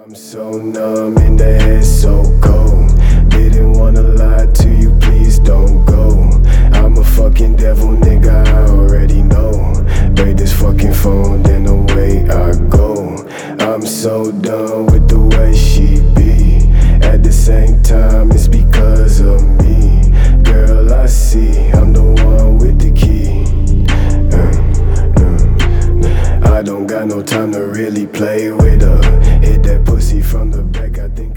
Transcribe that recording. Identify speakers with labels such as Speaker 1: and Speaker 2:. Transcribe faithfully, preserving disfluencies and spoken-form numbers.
Speaker 1: I'm so numb and the head so cold. Didn't wanna lie to you, please don't go. I'm a fucking devil, nigga, I already know. Break this fucking phone, then away I go. I'm so done with the way she be. At the same time, it's because of me. Girl, I see, I'm the one with the key. uh, uh. I don't got no time to really play with her. Hit that pussy from the back, I think